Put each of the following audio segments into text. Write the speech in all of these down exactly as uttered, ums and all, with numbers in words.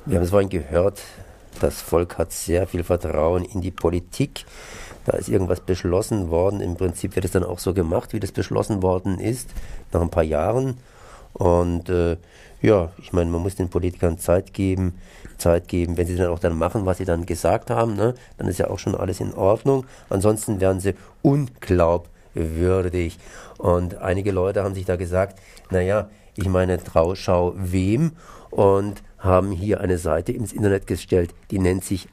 Wir haben es vorhin gehört, das Volk hat sehr viel Vertrauen in die Politik. Da ist irgendwas beschlossen worden. Im Prinzip wird es dann auch so gemacht, wie das beschlossen worden ist, nach ein paar Jahren. Und äh, ja, ich meine, man muss den Politikern Zeit geben, Zeit geben, wenn sie dann auch dann machen, was sie dann gesagt haben, ne, dann ist ja auch schon alles in Ordnung. Ansonsten werden sie unglaubwürdig. Und einige Leute haben sich da gesagt, naja, ich meine, trau, schau wem, und haben hier eine Seite ins Internet gestellt, die nennt sich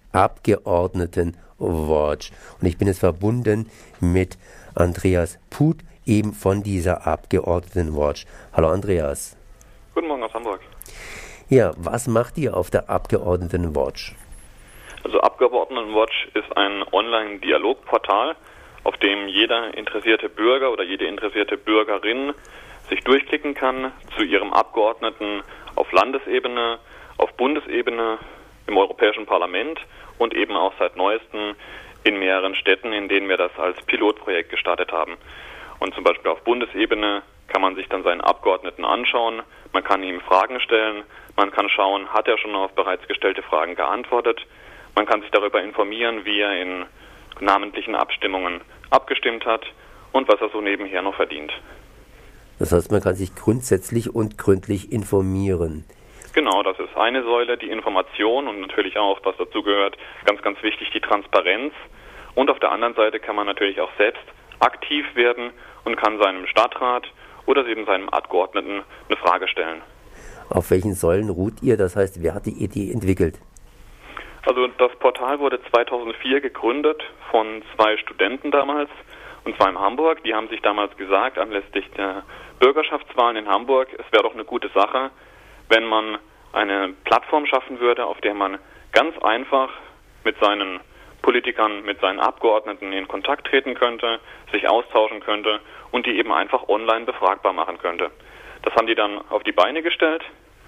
Abgeordnetenwatch. Und ich bin jetzt verbunden mit Andreas Put, eben von dieser Abgeordnetenwatch. Hallo Andreas. Guten Morgen aus Hamburg. Ja, was macht ihr auf der Abgeordnetenwatch? Also Abgeordnetenwatch ist ein Online-Dialogportal, auf dem jeder interessierte Bürger oder jede interessierte Bürgerin sich durchklicken kann zu ihrem Abgeordneten auf Landesebene, auf Bundesebene, im Europäischen Parlament und eben auch seit neuestem in mehreren Städten, in denen wir das als Pilotprojekt gestartet haben. Und zum Beispiel auf Bundesebene kann man sich dann seinen Abgeordneten anschauen, man kann ihm Fragen stellen, man kann schauen, hat er schon auf bereits gestellte Fragen geantwortet, man kann sich darüber informieren, wie er in namentlichen Abstimmungen abgestimmt hat und was er so nebenher noch verdient. Das heißt, man kann sich grundsätzlich und gründlich informieren. Genau, das ist eine Säule, die Information, und natürlich auch, was dazu gehört, ganz, ganz wichtig, die Transparenz. Und auf der anderen Seite kann man natürlich auch selbst aktiv werden und kann seinem Stadtrat oder eben seinem Abgeordneten eine Frage stellen. Auf welchen Säulen ruht ihr? Das heißt, wer hat die Idee entwickelt? Also das Portal wurde zweitausendvier gegründet von zwei Studenten damals, und zwar in Hamburg. Die haben sich damals gesagt, anlässlich der Bürgerschaftswahlen in Hamburg, es wäre doch eine gute Sache, wenn man eine Plattform schaffen würde, auf der man ganz einfach mit seinen Politikern, mit seinen Abgeordneten in Kontakt treten könnte, sich austauschen könnte und die eben einfach online befragbar machen könnte. Das haben die dann auf die Beine gestellt.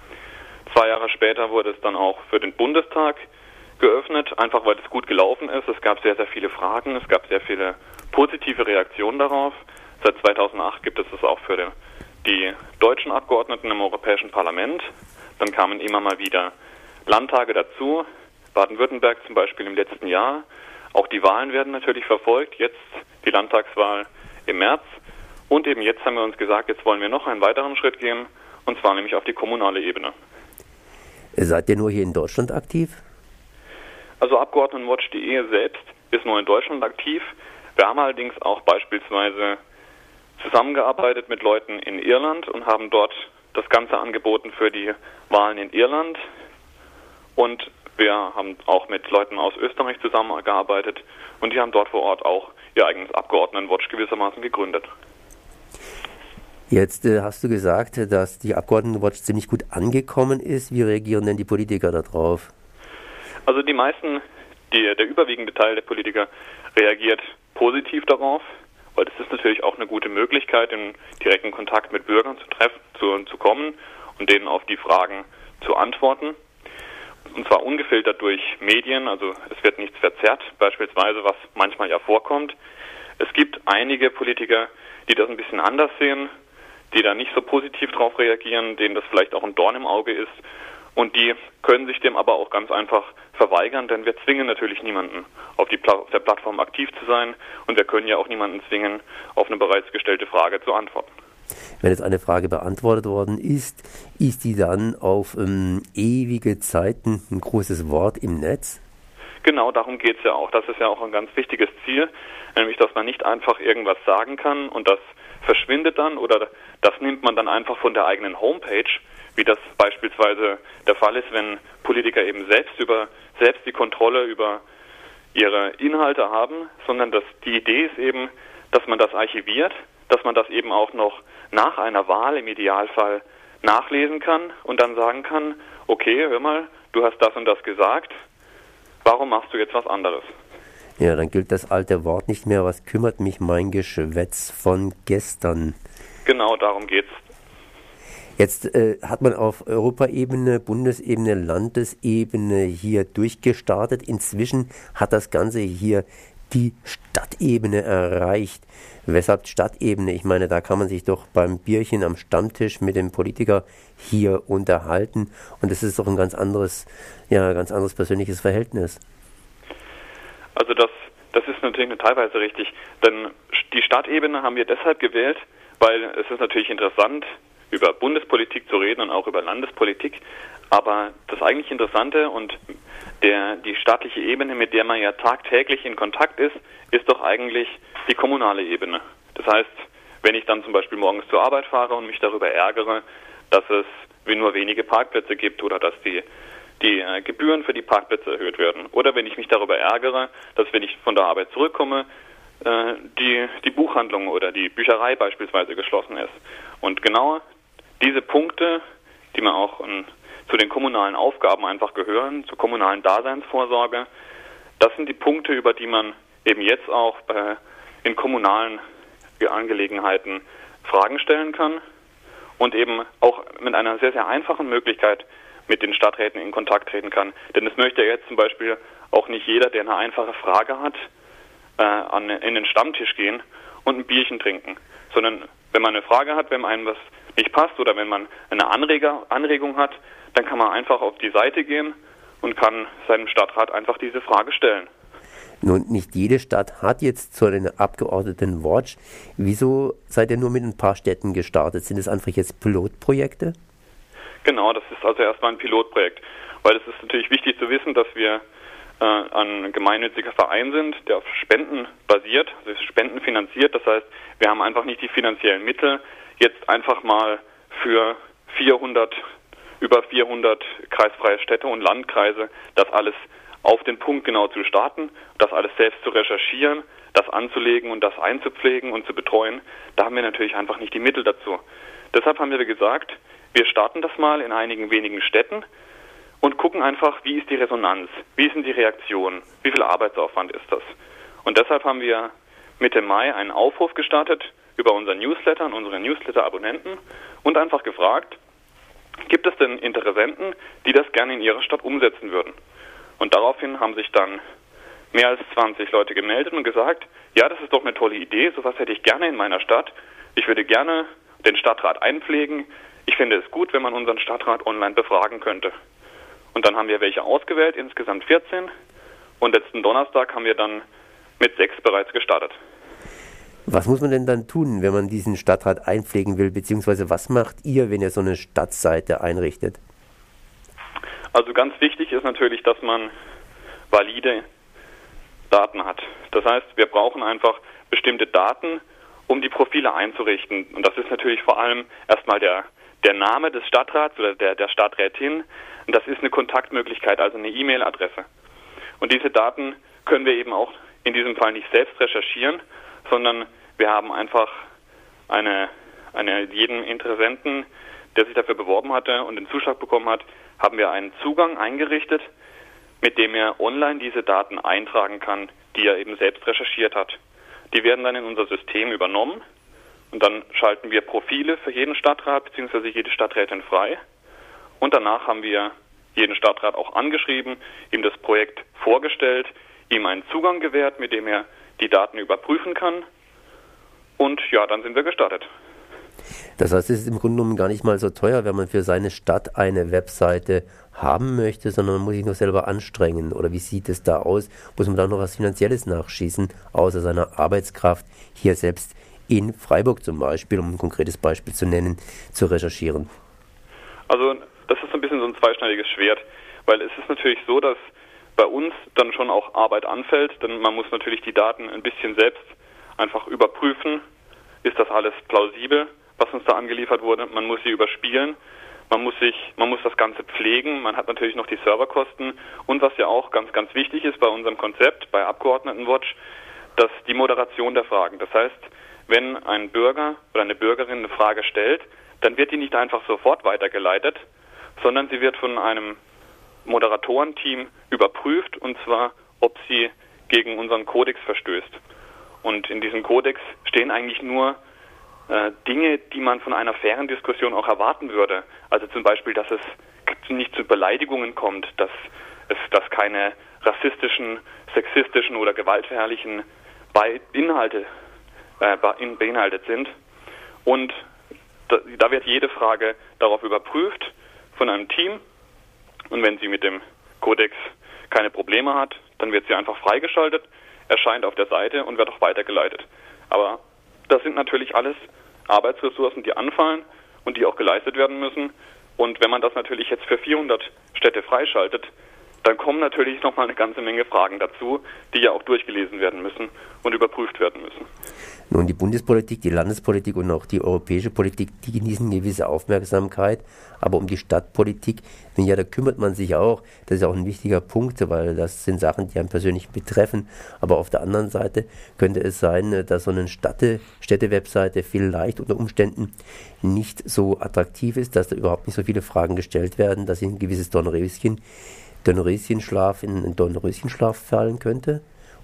Zwei Jahre später wurde es dann auch für den Bundestag geöffnet, einfach weil es gut gelaufen ist. Es gab sehr, sehr viele Fragen, es gab sehr viele positive Reaktionen darauf. Seit zweitausendacht gibt es es auch für die, die deutschen Abgeordneten im Europäischen Parlament. Dann kamen immer mal wieder Landtage dazu, Baden-Württemberg zum Beispiel im letzten Jahr. Auch die Wahlen werden natürlich verfolgt, jetzt die Landtagswahl im März. Und eben jetzt haben wir uns gesagt, jetzt wollen wir noch einen weiteren Schritt gehen, und zwar nämlich auf die kommunale Ebene. Seid ihr nur hier in Deutschland aktiv? Also Abgeordnetenwatch punkt de selbst ist nur in Deutschland aktiv. Wir haben allerdings auch beispielsweise zusammengearbeitet mit Leuten in Irland und haben dort das Ganze angeboten für die Wahlen in Irland. Und wir haben auch mit Leuten aus Österreich zusammengearbeitet und die haben dort vor Ort auch ihr eigenes Abgeordnetenwatch gewissermaßen gegründet. Jetzt äh, hast du gesagt, dass die Abgeordnetenwatch ziemlich gut angekommen ist. Wie reagieren denn die Politiker darauf? Also die meisten, die, der überwiegende Teil der Politiker reagiert positiv darauf, weil das ist natürlich auch eine gute Möglichkeit, in direkten Kontakt mit Bürgern zu treffen, zu, zu kommen und denen auf die Fragen zu antworten. Und zwar ungefiltert durch Medien, also es wird nichts verzerrt, beispielsweise, was manchmal ja vorkommt. Es gibt einige Politiker, die das ein bisschen anders sehen, die da nicht so positiv drauf reagieren, denen das vielleicht auch ein Dorn im Auge ist. Und die können sich dem aber auch ganz einfach verweigern, denn wir zwingen natürlich niemanden, auf, die Pla- auf der Plattform aktiv zu sein, und wir können ja auch niemanden zwingen, auf eine bereits gestellte Frage zu antworten. Wenn jetzt eine Frage beantwortet worden ist, ist die dann auf ähm, ewige Zeiten ein großes Wort im Netz? Genau, darum geht es ja auch. Das ist ja auch ein ganz wichtiges Ziel, nämlich dass man nicht einfach irgendwas sagen kann und das verschwindet dann oder das nimmt man dann einfach von der eigenen Homepage, wie das beispielsweise der Fall ist, wenn Politiker eben selbst über selbst die Kontrolle über ihre Inhalte haben, sondern dass die Idee ist eben, dass man das archiviert, dass man das eben auch noch nach einer Wahl im Idealfall nachlesen kann und dann sagen kann, okay, hör mal, du hast das und das gesagt, warum machst du jetzt was anderes? Ja, dann gilt das alte Wort nicht mehr, was kümmert mich mein Geschwätz von gestern. Genau, darum geht's. Jetzt äh, hat man auf Europaebene, Bundesebene, Landesebene hier durchgestartet. Inzwischen hat das Ganze hier die Stadtebene erreicht. Weshalb Stadtebene? Ich meine, da kann man sich doch beim Bierchen am Stammtisch mit dem Politiker hier unterhalten und das ist doch ein ganz anderes, ja, ganz anderes persönliches Verhältnis. Also das, das ist natürlich nur teilweise richtig, denn die Stadtebene haben wir deshalb gewählt, weil es ist natürlich interessant, über Bundespolitik zu reden und auch über Landespolitik, aber das eigentlich Interessante und der, die staatliche Ebene, mit der man ja tagtäglich in Kontakt ist, ist doch eigentlich die kommunale Ebene. Das heißt, wenn ich dann zum Beispiel morgens zur Arbeit fahre und mich darüber ärgere, dass es nur wenige Parkplätze gibt oder dass die, die äh, Gebühren für die Parkplätze erhöht werden, oder wenn ich mich darüber ärgere, dass wenn ich von der Arbeit zurückkomme, äh, die, die Buchhandlung oder die Bücherei beispielsweise geschlossen ist. Und genau diese Punkte, die man auch in, zu den kommunalen Aufgaben einfach gehören, zur kommunalen Daseinsvorsorge, das sind die Punkte, über die man eben jetzt auch bei, in kommunalen Angelegenheiten Fragen stellen kann und eben auch mit einer sehr, sehr einfachen Möglichkeit mit den Stadträten in Kontakt treten kann. Denn es möchte ja jetzt zum Beispiel auch nicht jeder, der eine einfache Frage hat, äh, an, in den Stammtisch gehen und ein Bierchen trinken, sondern wenn man eine Frage hat, wenn einem was nicht passt oder wenn man eine Anreger, Anregung hat, dann kann man einfach auf die Seite gehen und kann seinem Stadtrat einfach diese Frage stellen. Nun, nicht jede Stadt hat jetzt so einen Abgeordnetenwatch. Wieso seid ihr nur mit ein paar Städten gestartet? Sind es einfach jetzt Pilotprojekte? Genau, das ist also erstmal ein Pilotprojekt, weil es ist natürlich wichtig zu wissen, dass wir äh, ein gemeinnütziger Verein sind, der auf Spenden basiert, also Spenden finanziert. Das heißt, wir haben einfach nicht die finanziellen Mittel, jetzt einfach mal für vierhundert, über vierhundert kreisfreie Städte und Landkreise das alles auf den Punkt genau zu starten, das alles selbst zu recherchieren, das anzulegen und das einzupflegen und zu betreuen. Da haben wir natürlich einfach nicht die Mittel dazu. Deshalb haben wir gesagt, wir starten das mal in einigen wenigen Städten und gucken einfach, wie ist die Resonanz, wie sind die Reaktionen, wie viel Arbeitsaufwand ist das. Und deshalb haben wir Mitte Mai einen Aufruf gestartet über unseren Newsletter und unsere Newsletter-Abonnenten und einfach gefragt, gibt es denn Interessenten, die das gerne in ihrer Stadt umsetzen würden? Und daraufhin haben sich dann mehr als zwanzig Leute gemeldet und gesagt, ja, das ist doch eine tolle Idee, sowas hätte ich gerne in meiner Stadt. Ich würde gerne den Stadtrat einpflegen. Ich finde es gut, wenn man unseren Stadtrat online befragen könnte. Und dann haben wir welche ausgewählt, insgesamt vierzehn. Und letzten Donnerstag haben wir dann mit sechs bereits gestartet. Was muss man denn dann tun, wenn man diesen Stadtrat einpflegen will, beziehungsweise was macht ihr, wenn ihr so eine Stadtseite einrichtet? Also ganz wichtig ist natürlich, dass man valide Daten hat. Das heißt, wir brauchen einfach bestimmte Daten, um die Profile einzurichten. Und das ist natürlich vor allem erstmal der, der Name des Stadtrats oder der, der Stadträtin. Und das ist eine Kontaktmöglichkeit, also eine E-Mail-Adresse. Und diese Daten können wir eben auch in diesem Fall nicht selbst recherchieren, sondern wir haben einfach eine, eine jeden Interessenten, der sich dafür beworben hatte und den Zuschlag bekommen hat, haben wir einen Zugang eingerichtet, mit dem er online diese Daten eintragen kann, die er eben selbst recherchiert hat. Die werden dann in unser System übernommen und dann schalten wir Profile für jeden Stadtrat bzw. jede Stadträtin frei. Und danach haben wir jeden Stadtrat auch angeschrieben, ihm das Projekt vorgestellt, ihm einen Zugang gewährt, mit dem er die Daten überprüfen kann. Und ja, dann sind wir gestartet. Das heißt, es ist im Grunde genommen gar nicht mal so teuer, wenn man für seine Stadt eine Webseite haben möchte, sondern man muss sich nur selber anstrengen. Oder wie sieht es da aus? Muss man da noch was Finanzielles nachschießen, außer seiner Arbeitskraft, hier selbst in Freiburg zum Beispiel, um ein konkretes Beispiel zu nennen, zu recherchieren? Also das ist ein bisschen so ein zweischneidiges Schwert, weil es ist natürlich so, dass bei uns dann schon auch Arbeit anfällt, denn man muss natürlich die Daten ein bisschen selbst einfach überprüfen. Ist das alles plausibel, was uns da angeliefert wurde? Man muss sie überspielen, man muss sich, man muss das Ganze pflegen, man hat natürlich noch die Serverkosten und was ja auch ganz, ganz wichtig ist bei unserem Konzept, bei Abgeordnetenwatch, dass die Moderation der Fragen. Das heißt, wenn ein Bürger oder eine Bürgerin eine Frage stellt, dann wird die nicht einfach sofort weitergeleitet, sondern sie wird von einem Moderatorenteam überprüft, und zwar, ob sie gegen unseren Kodex verstößt. Und in diesem Kodex stehen eigentlich nur äh, Dinge, die man von einer fairen Diskussion auch erwarten würde. Also zum Beispiel, dass es nicht zu Beleidigungen kommt, dass es, dass keine rassistischen, sexistischen oder gewaltverherrlichen Be- Inhalte äh, be- beinhaltet sind. Und da, da wird jede Frage darauf überprüft von einem Team. Und wenn sie mit dem Kodex keine Probleme hat, dann wird sie einfach freigeschaltet, erscheint auf der Seite und wird auch weitergeleitet. Aber das sind natürlich alles Arbeitsressourcen, die anfallen und die auch geleistet werden müssen. Und wenn man das natürlich jetzt für vierhundert Städte freischaltet, dann kommen natürlich nochmal eine ganze Menge Fragen dazu, die ja auch durchgelesen werden müssen und überprüft werden müssen. Nun, die Bundespolitik, die Landespolitik und auch die europäische Politik, die genießen gewisse Aufmerksamkeit. Aber um die Stadtpolitik, ja, da kümmert man sich auch. Das ist auch ein wichtiger Punkt, weil das sind Sachen, die einen persönlich betreffen. Aber auf der anderen Seite könnte es sein, dass so eine Städte, Städte-Webseite vielleicht unter Umständen nicht so attraktiv ist, dass da überhaupt nicht so viele Fragen gestellt werden, dass sie ein gewisses Dornröschen, Dornröschenschlaf in einen Dornröschenschlaf fallen könnte.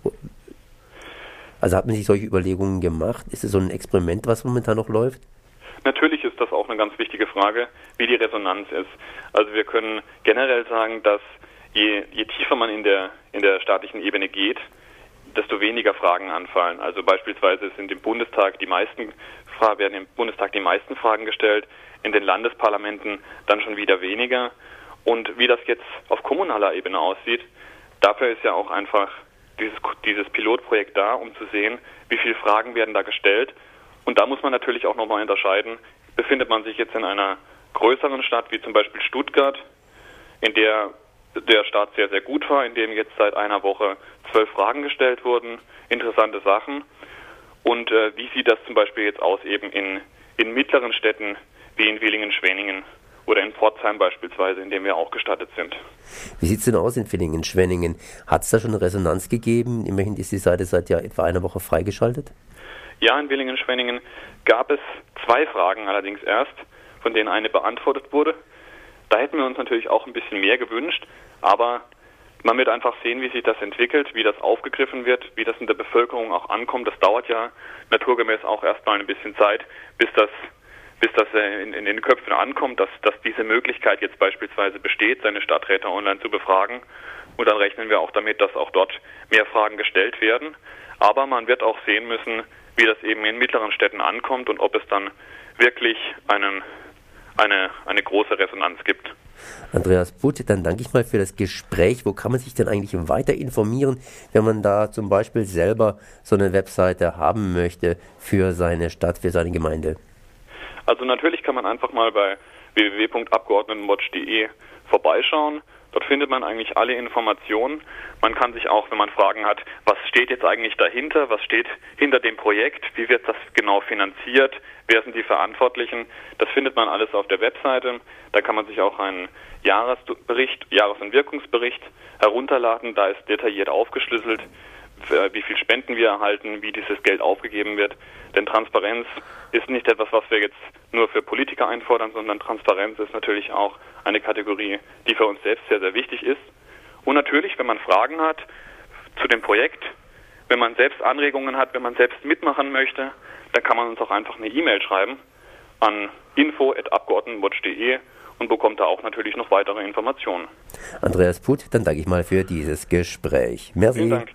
Also hat man sich solche Überlegungen gemacht? Ist es so ein Experiment, was momentan noch läuft? Natürlich ist das auch eine ganz wichtige Frage, wie die Resonanz ist. Also wir können generell sagen, dass je, je tiefer man in der, in der staatlichen Ebene geht, desto weniger Fragen anfallen. Also beispielsweise sind im Bundestag die meisten werden im Bundestag die meisten Fragen gestellt, in den Landesparlamenten dann schon wieder weniger. Und wie das jetzt auf kommunaler Ebene aussieht, dafür ist ja auch einfach Dieses, dieses Pilotprojekt da, um zu sehen, wie viele Fragen werden da gestellt. Und da muss man natürlich auch nochmal unterscheiden, befindet man sich jetzt in einer größeren Stadt, wie zum Beispiel Stuttgart, in der der Start sehr, sehr gut war, in dem jetzt seit einer Woche zwölf Fragen gestellt wurden, interessante Sachen. Und äh, wie sieht das zum Beispiel jetzt aus eben in, in mittleren Städten wie in Villingen-Schwenningen oder in Pforzheim beispielsweise, in dem wir auch gestartet sind. Wie sieht es denn aus in Villingen-Schwenningen? Hat es da schon eine Resonanz gegeben? Immerhin ist die Seite seit ja etwa einer Woche freigeschaltet. Ja, in Villingen-Schwenningen gab es zwei Fragen allerdings erst, von denen eine beantwortet wurde. Da hätten wir uns natürlich auch ein bisschen mehr gewünscht, aber man wird einfach sehen, wie sich das entwickelt, wie das aufgegriffen wird, wie das in der Bevölkerung auch ankommt. Das dauert ja naturgemäß auch erstmal ein bisschen Zeit, bis das bis das in, in den Köpfen ankommt, dass, dass diese Möglichkeit jetzt beispielsweise besteht, seine Stadträte online zu befragen. Und dann rechnen wir auch damit, dass auch dort mehr Fragen gestellt werden. Aber man wird auch sehen müssen, wie das eben in mittleren Städten ankommt und ob es dann wirklich einen, eine, eine große Resonanz gibt. Andreas Butt, dann danke ich mal für das Gespräch. Wo kann man sich denn eigentlich weiter informieren, wenn man da zum Beispiel selber so eine Webseite haben möchte für seine Stadt, für seine Gemeinde? Also natürlich kann man einfach mal bei w w w punkt abgeordnetenwatch punkt de vorbeischauen. Dort findet man eigentlich alle Informationen. Man kann sich auch, wenn man Fragen hat, was steht jetzt eigentlich dahinter, was steht hinter dem Projekt, wie wird das genau finanziert, wer sind die Verantwortlichen, das findet man alles auf der Webseite. Da kann man sich auch einen Jahresbericht, Jahres- und Wirkungsbericht herunterladen. Da ist detailliert aufgeschlüsselt, wie viel Spenden wir erhalten, wie dieses Geld aufgegeben wird. Denn Transparenz ist nicht etwas, was wir jetzt nur für Politiker einfordern, sondern Transparenz ist natürlich auch eine Kategorie, die für uns selbst sehr, sehr wichtig ist. Und natürlich, wenn man Fragen hat zu dem Projekt, wenn man selbst Anregungen hat, wenn man selbst mitmachen möchte, dann kann man uns auch einfach eine E-Mail schreiben an info at abgeordnetenwatch punkt de und bekommt da auch natürlich noch weitere Informationen. Andreas Putt, dann danke ich mal für dieses Gespräch. Merci. Vielen Dank.